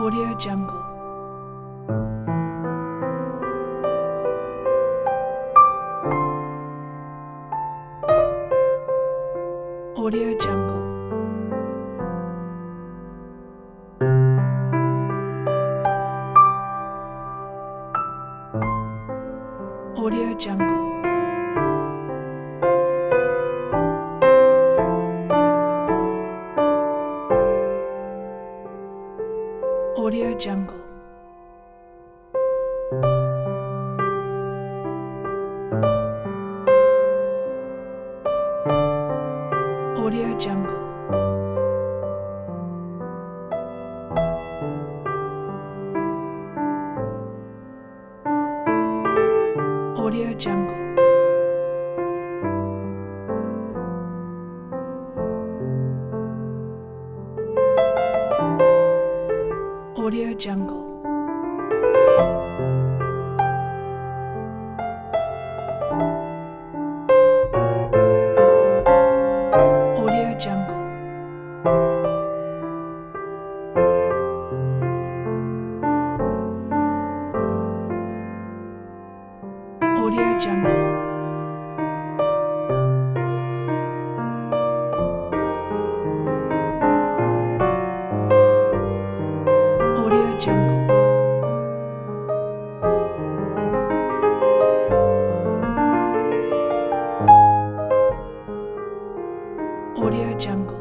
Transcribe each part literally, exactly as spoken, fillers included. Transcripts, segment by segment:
Audio Jungle. Audio Jungle. Audio Jungle. Audio Jungle. Audio Jungle. Audio Jungle. Audio Jungle. Audio Jungle. Audio Jungle. Audio Jungle. Audio Jungle.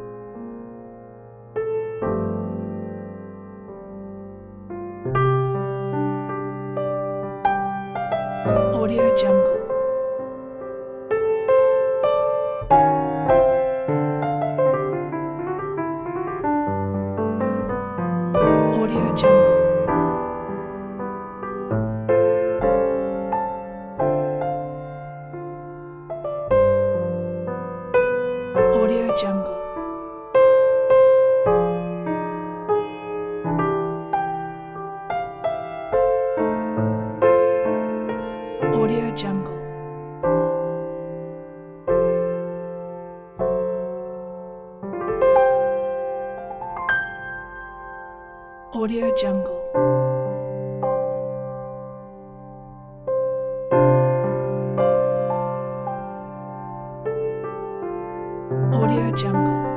Audio Jungle. Audio Jungle. Audio Jungle. Audio Jungle. Audio Jungle. Audio Jungle.